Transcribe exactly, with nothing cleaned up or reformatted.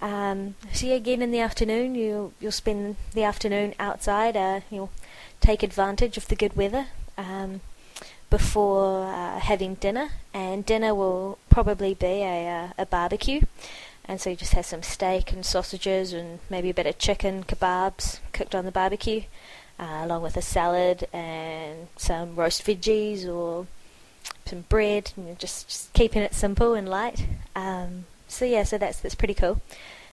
Um, so yeah, again in the afternoon, you'll you'll spend the afternoon outside. Uh, you'll take advantage of the good weather um, before uh, having dinner, and dinner will probably be a uh, a barbecue. And so you just have some steak and sausages and maybe a bit of chicken kebabs cooked on the barbecue, uh, along with a salad and some roast veggies or some bread, you know, just, just keeping it simple and light. Um, so yeah, so that's that's pretty cool.